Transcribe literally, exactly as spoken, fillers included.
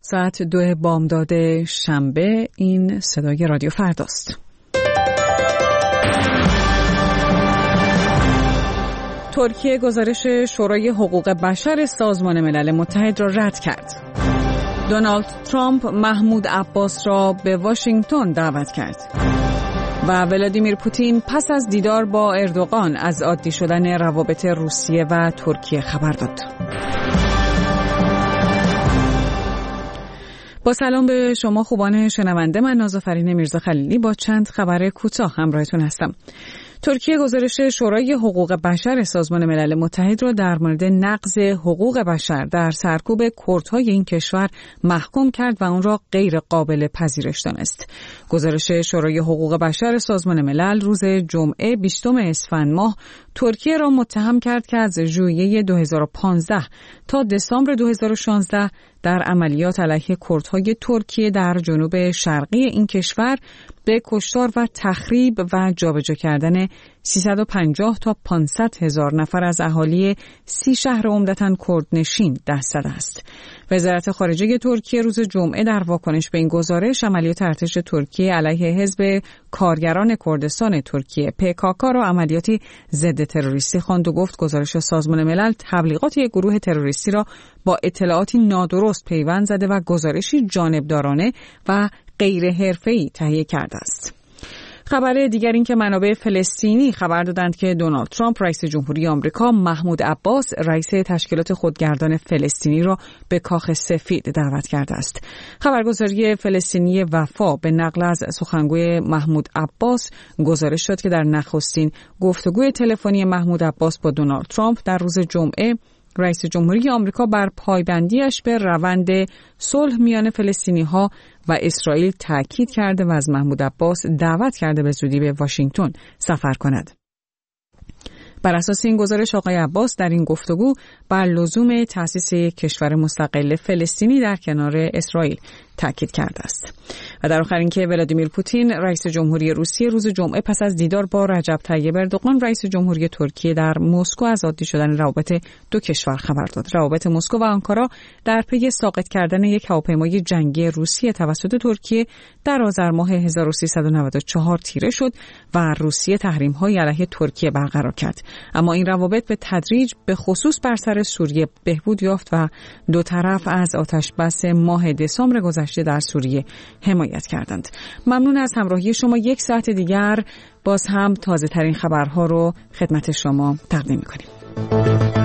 ساعت دو بامداد شنبه، این صدای رادیو فرداست. ترکیه گزارش شورای حقوق بشر سازمان ملل متحد را رد کرد. دونالد ترامپ محمود عباس را به واشنگتن دعوت کرد. و ولادیمیر پوتین پس از دیدار با اردوغان از عادی شدن روابط روسیه و ترکیه خبر داد. با سلام به شما خوبان شنونده، من نازافرین میرزا خلیلی با چند خبر کوتاه همراهتون هستم. ترکیه گزارش شورای حقوق بشر سازمان ملل متحد را در مورد نقض حقوق بشر در سرکوب کردهای این کشور محکوم کرد و اون را غیر قابل پذیرش دانست. گزارش شورای حقوق بشر سازمان ملل روز جمعه بیستم اسفند ماه ترکیه را متهم کرد که از ژوئیه دو هزار و پانزده تا دسامبر دو هزار و شانزده در عملیات علیه کردهای ترکیه در جنوب شرقی این کشور به کشتار و تخریب و جابجا کردن سیصد و پنجاه تا پانصد هزار نفر از اهالی سی شهر عمدتاً کردنشین دست زده است. وزارت خارجه ترکیه روز جمعه در واکنش به این گزارش عملیات ارتش ترکیه علیه حزب کارگران کردستان ترکیه پی کی کی را عملیاتی ضد تروریستی خواند و گفت گزارش سازمان ملل تبلیغات یک گروه تروریستی را با اطلاعاتی نادرست پیوند زده و گزارشی جانبدارانه و غیر حرفه‌ای تهیه کرده است. خبر دیگر این که منابع فلسطینی خبر دادند که دونالد ترامپ رئیس جمهوری آمریکا محمود عباس رئیس تشکیلات خودگردان فلسطینی را به کاخ سفید دعوت کرده است. خبرگزاری فلسطینی وفا به نقل از سخنگوی محمود عباس گزارش داد که در نخستین گفتگوی تلفنی محمود عباس با دونالد ترامپ در روز جمعه رئیس جمهوری آمریکا بر پایبندیش به روند صلح میان فلسطینی‌ها و اسرائیل تاکید کرده و از محمود عباس دعوت کرده به زودی به واشنگتن سفر کند. بر اساس این گزارش آقای عباس در این گفتگو بر لزوم تأسیس یک کشور مستقل فلسطینی در کنار اسرائیل تاکید کرده است. و در آخر اینکه ولادیمیر پوتین رئیس جمهوری روسیه روز جمعه پس از دیدار با رجب طیب اردوغان رئیس جمهوری ترکیه در مسکو از عادی شدن روابط دو کشور خبر داد. روابط مسکو و آنکارا در پی ساقط کردن یک هواپیمای جنگی روسیه توسط ترکیه در آذر ماه هزار و سیصد و نود و چهار تیره شد و روسیه تحریم‌های علیه ترکیه برقرار کرد. اما این روابط به تدریج به خصوص بر سر سوریه بهبود یافت و دو طرف از آتشبس ماه دسامبر گذشته در سوریه حمایت کردند. ممنون از همراهی شما. یک ساعت دیگر باز هم تازه ترین خبرها رو خدمت شما تقدیم می‌کنیم.